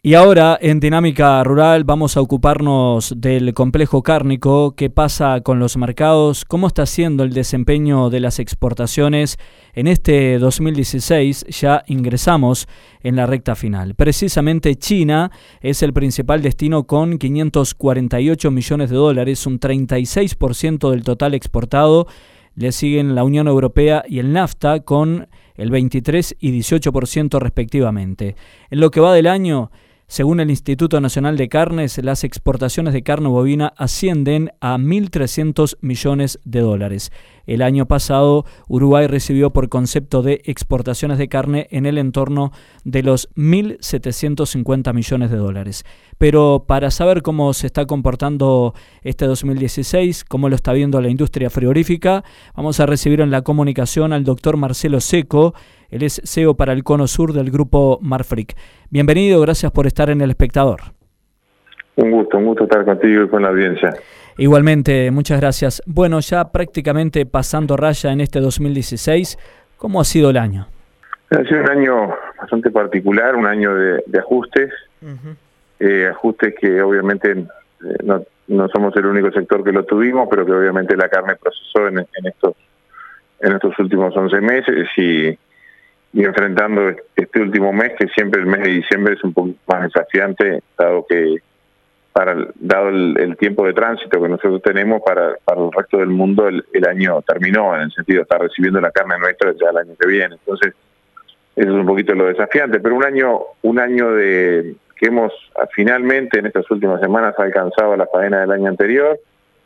Y ahora, en Dinámica Rural, vamos a ocuparnos del complejo cárnico. ¿Qué pasa con los mercados? ¿Cómo está siendo el desempeño de las exportaciones en este 2016? Ya ingresamos en la recta final. Precisamente China es el principal destino con 548 millones de dólares, un 36% del total exportado. Le siguen la Unión Europea y el NAFTA con el 23 y 18% respectivamente. En lo que va del año, según el Instituto Nacional de Carnes, las exportaciones de carne bovina ascienden a 1.300 millones de dólares. El año pasado, Uruguay recibió por concepto de exportaciones de carne en el entorno de los 1.750 millones de dólares. Pero para saber cómo se está comportando este 2016, cómo lo está viendo la industria frigorífica, vamos a recibir en la comunicación al doctor Marcelo Seco. Él es CEO para el Cono Sur del grupo Marfrig. Bienvenido, gracias por estar en El Espectador. Un gusto estar contigo y con la audiencia. Igualmente, muchas gracias. Bueno, ya prácticamente pasando raya en este 2016, ¿cómo ha sido el año? Ha sido un año bastante particular, un año de ajustes, ajustes que obviamente no somos el único sector que lo tuvimos, pero que obviamente la carne procesó en estos últimos 11 meses y enfrentando este último mes, que siempre el mes de diciembre es un poco más desafiante, dado el tiempo de tránsito que nosotros tenemos para el resto del mundo. El año terminó, en el sentido de estar recibiendo la carne nuestra ya el año que viene. Entonces, eso es un poquito lo desafiante, pero un año de que hemos finalmente en estas últimas semanas alcanzado la faena del año anterior,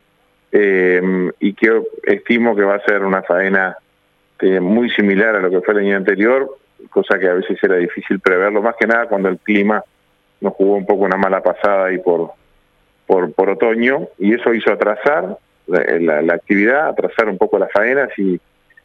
y que estimo que va a ser una faena muy similar a lo que fue el año anterior, cosa que a veces era difícil preverlo, más que nada cuando el clima nos jugó un poco una mala pasada ahí por otoño, y eso hizo atrasar la actividad, atrasar un poco las faenas, y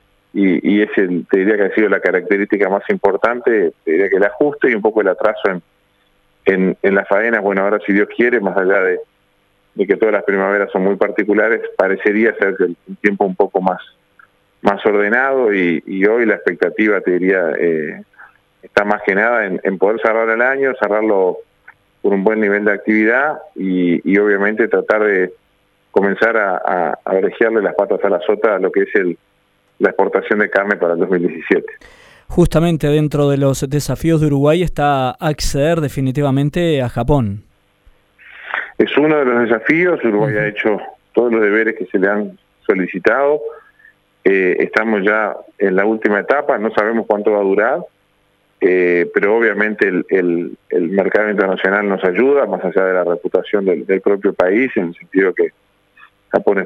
ese te diría que ha sido la característica más importante, te diría que el ajuste y un poco el atraso en las faenas. Bueno, ahora si Dios quiere, más allá de que todas las primaveras son muy particulares, parecería ser que el tiempo un poco más ordenado, y hoy la expectativa, te diría, está más que nada en poder cerrar el año, cerrarlo con un buen nivel de actividad y obviamente tratar de comenzar a brejearle las patas a la sota a lo que es la exportación de carne para el 2017. Justamente dentro de los desafíos de Uruguay está acceder definitivamente a Japón. Es uno de los desafíos. Uruguay ha hecho todos los deberes que se le han solicitado. Estamos ya en la última etapa, no sabemos cuánto va a durar, pero obviamente el mercado internacional nos ayuda, más allá de la reputación del propio país, en el sentido que Japón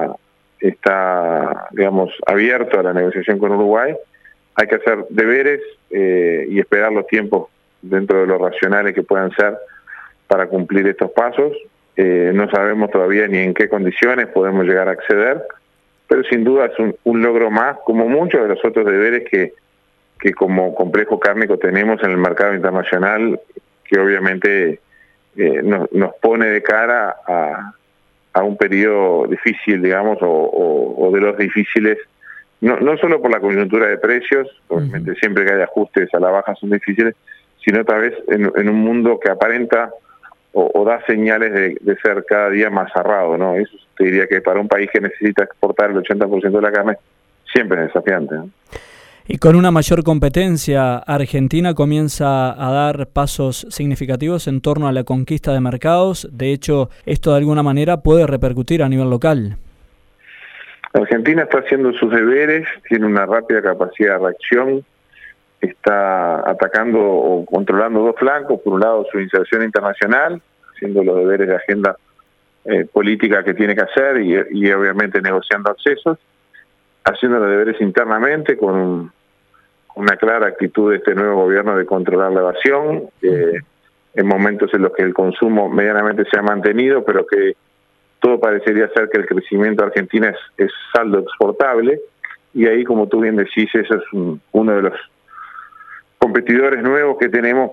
está, digamos, abierto a la negociación con Uruguay. Hay que hacer deberes y esperar los tiempos dentro de los racionales que puedan ser para cumplir estos pasos. No sabemos todavía ni en qué condiciones podemos llegar a acceder, pero sin duda es un logro más, como muchos de los otros deberes que como complejo cárnico tenemos en el mercado internacional, que obviamente nos pone de cara a un periodo difícil, digamos, o de los difíciles, no solo por la coyuntura de precios, obviamente siempre que hay ajustes a la baja son difíciles, sino tal vez en un mundo que aparenta o da señales de ser cada día más cerrado, ¿no? Eso te diría que para un país que necesita exportar el 80% de la carne, siempre es desafiante, ¿no? Y con una mayor competencia, Argentina comienza a dar pasos significativos en torno a la conquista de mercados. De hecho, esto de alguna manera puede repercutir a nivel local. Argentina está haciendo sus deberes, tiene una rápida capacidad de reacción, está atacando o controlando dos flancos. Por un lado, su inserción internacional, haciendo los deberes de agenda política que tiene que hacer y obviamente negociando accesos, haciendo los deberes internamente con una clara actitud de este nuevo gobierno de controlar la evasión, en momentos en los que el consumo medianamente se ha mantenido, pero que todo parecería ser que el crecimiento de Argentina es saldo exportable, y ahí, como tú bien decís, eso es uno de los competidores nuevos que tenemos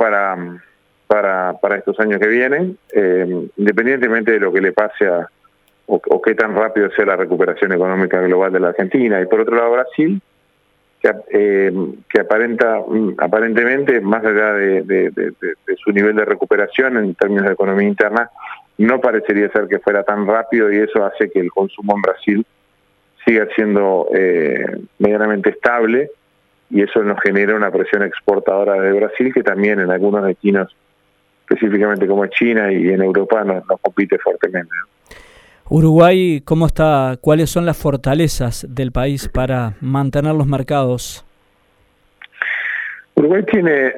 para estos años que vienen, independientemente de lo que le pase o qué tan rápido sea la recuperación económica global de la Argentina. Y por otro lado, Brasil, que aparentemente, más allá de su nivel de recuperación en términos de economía interna, no parecería ser que fuera tan rápido, y eso hace que el consumo en Brasil siga siendo medianamente estable, y eso nos genera una presión exportadora de Brasil, que también en algunos destinos, específicamente como China y en Europa, nos compite fuertemente. Uruguay, ¿cómo está? ¿Cuáles son las fortalezas del país para mantener los mercados? Uruguay tiene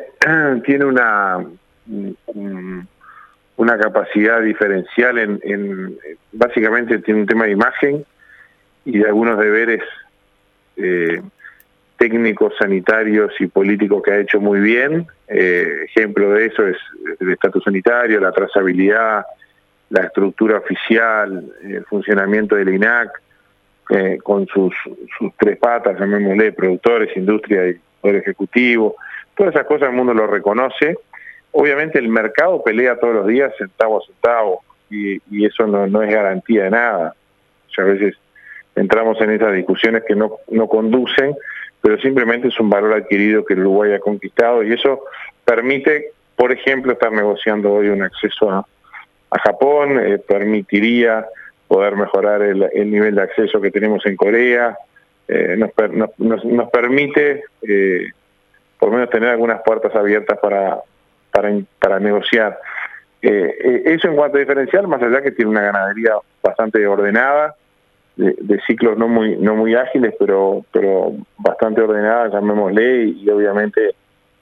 una capacidad diferencial básicamente tiene un tema de imagen y de algunos deberes técnicos, sanitarios y políticos que ha hecho muy bien. Ejemplo de eso es el estatus sanitario, la trazabilidad, la estructura oficial, el funcionamiento del INAC, con sus tres patas, llamémosle, productores, industria y poder ejecutivo. Todas esas cosas el mundo lo reconoce. Obviamente el mercado pelea todos los días centavo a centavo, y eso no es garantía de nada. Muchas veces entramos en esas discusiones que no conducen, pero simplemente es un valor adquirido que el Uruguay ha conquistado, y eso permite, por ejemplo, estar negociando hoy un acceso a Japón, permitiría poder mejorar el nivel de acceso que tenemos en Corea, nos permite por lo menos tener algunas puertas abiertas para negociar. Eso en cuanto a diferencial, más allá que tiene una ganadería bastante ordenada, de ciclos no muy ágiles, pero bastante ordenada, llamémosle, y obviamente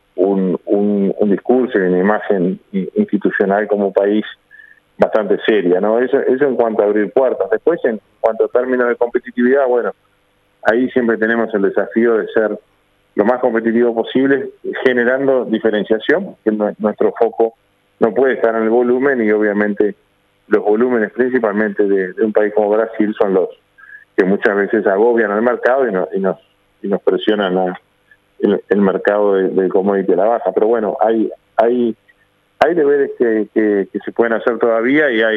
un discurso y una imagen institucional como país bastante seria, ¿no? Eso en cuanto a abrir puertas. Después, en cuanto a términos de competitividad, bueno, ahí siempre tenemos el desafío de ser lo más competitivo posible, generando diferenciación, que nuestro foco no puede estar en el volumen, y obviamente los volúmenes principalmente de un país como Brasil son los que muchas veces agobian al mercado y nos presionan el mercado del commodity a la baja. Pero bueno, hay deberes que se pueden hacer todavía, y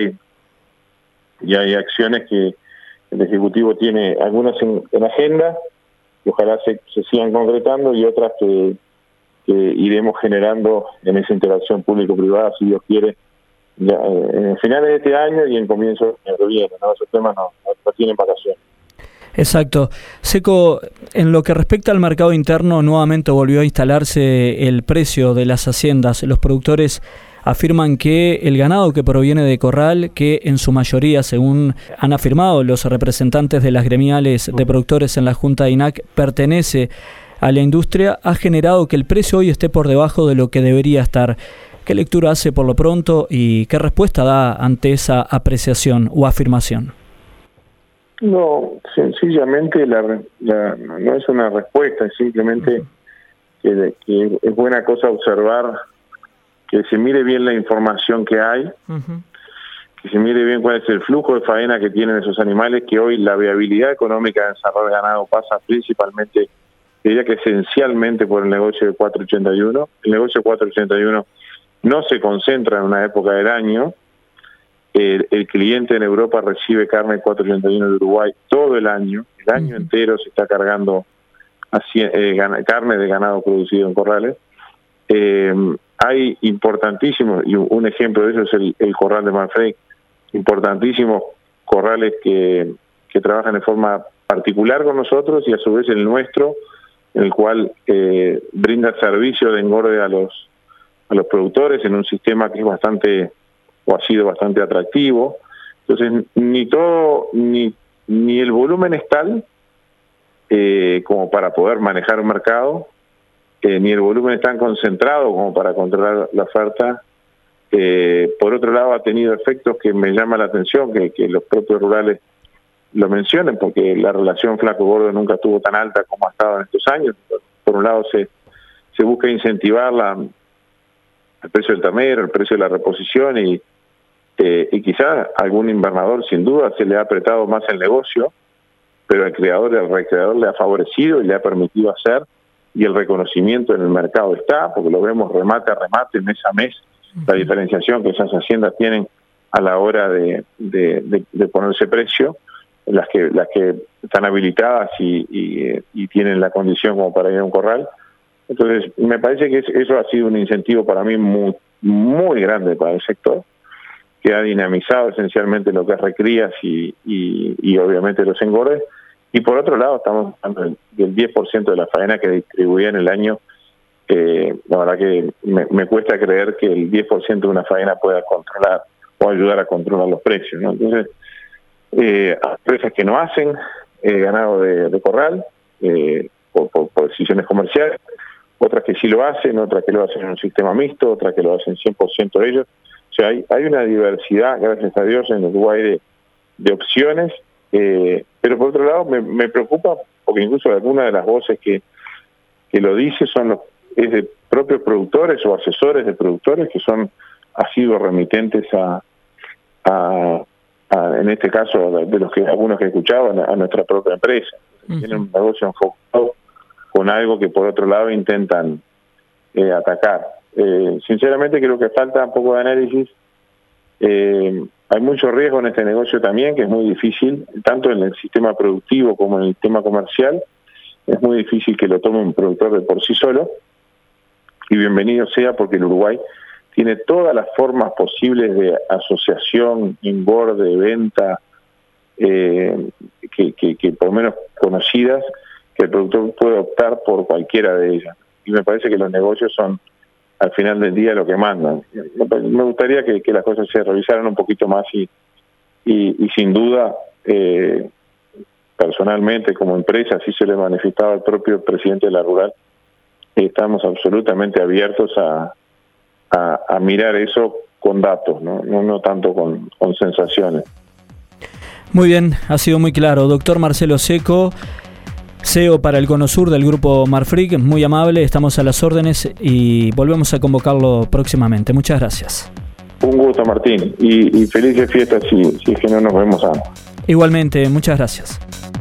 hay acciones que el Ejecutivo tiene, algunas en agenda, que ojalá se sigan concretando, y otras que iremos generando en esa interacción público-privada, si Dios quiere, ya, en finales de este año y en comienzo del año que viene, ¿no? Esos temas no tienen vacaciones. Exacto. Seco, en lo que respecta al mercado interno, nuevamente volvió a instalarse el precio de las haciendas. Los productores afirman que el ganado que proviene de corral, que en su mayoría, según han afirmado los representantes de las gremiales de productores en la Junta de INAC, pertenece a la industria, ha generado que el precio hoy esté por debajo de lo que debería estar. ¿Qué lectura hace por lo pronto y qué respuesta da ante esa apreciación o afirmación? No, sencillamente no es una respuesta, es simplemente que es buena cosa observar, que se mire bien la información que hay, que se mire bien cuál es el flujo de faena que tienen esos animales, que hoy la viabilidad económica de desarrollo ganado pasa principalmente, diría que esencialmente, por el negocio de 481. El negocio de 481 no se concentra en una época del año. El cliente en Europa recibe carne de 481 de Uruguay todo el año entero se está cargando carne de ganado producido en corrales. Hay importantísimos, y un ejemplo de eso es el corral de Manfrey, importantísimos corrales que trabajan de forma particular con nosotros, y a su vez el nuestro, en el cual brinda servicio de engorde a los productores en un sistema que es bastante, o ha sido bastante atractivo. Entonces, ni el volumen es tal como para poder manejar un mercado, ni el volumen es tan concentrado como para controlar la oferta. Por otro lado, ha tenido efectos que me llama la atención, que los propios rurales lo mencionen, porque la relación flaco-gordo nunca estuvo tan alta como ha estado en estos años. Por un lado, se busca incentivar el precio del ternero, el precio de la reposición, y quizás algún invernador sin duda se le ha apretado más el negocio, pero al criador y al recreador le ha favorecido y le ha permitido hacer, y el reconocimiento en el mercado está, porque lo vemos remate a remate, mes a mes, la diferenciación que esas haciendas tienen a la hora de ponerse precio. las que están habilitadas y tienen la condición como para ir a un corral. Entonces, me parece que eso ha sido un incentivo para mí muy, muy grande para el sector, que ha dinamizado esencialmente lo que es recrías y obviamente los engordes. Y por otro lado, estamos hablando del 10% de la faena que distribuía en el año. La verdad que me cuesta creer que el 10% de una faena pueda controlar o ayudar a controlar los precios, ¿no? Entonces, hay empresas que no hacen ganado de corral por decisiones comerciales, otras que sí lo hacen, otras que lo hacen en un sistema mixto, otras que lo hacen 100% ellos. O sea, hay una diversidad, gracias a Dios, en Uruguay de opciones, pero por otro lado me preocupa, porque incluso algunas de las voces que lo dice es de propios productores o asesores de productores que son asiduos remitentes en este caso, de los que algunos que escuchaban, a nuestra propia empresa. Tienen un negocio enfocado con algo que por otro lado intentan atacar. Sinceramente creo que falta un poco de análisis. Hay mucho riesgo en este negocio también, que es muy difícil, tanto en el sistema productivo como en el sistema comercial. Es muy difícil que lo tome un productor de por sí solo, y bienvenido sea, porque el Uruguay tiene todas las formas posibles de asociación, engorde, venta, que por lo menos conocidas, que el productor puede optar por cualquiera de ellas. Y me parece que los negocios son, al final del día, lo que mandan. Me gustaría que las cosas se revisaran un poquito más y sin duda, personalmente, como empresa, así se le manifestaba al propio presidente de la Rural, estamos absolutamente abiertos a mirar eso con datos, no tanto con sensaciones. Muy bien, ha sido muy claro. Doctor Marcelo Seco, CEO para el Cono Sur del Grupo Marfrig, muy amable, estamos a las órdenes y volvemos a convocarlo próximamente. Muchas gracias. Un gusto, Martín, y felices fiestas si es que no nos vemos antes. Igualmente, muchas gracias.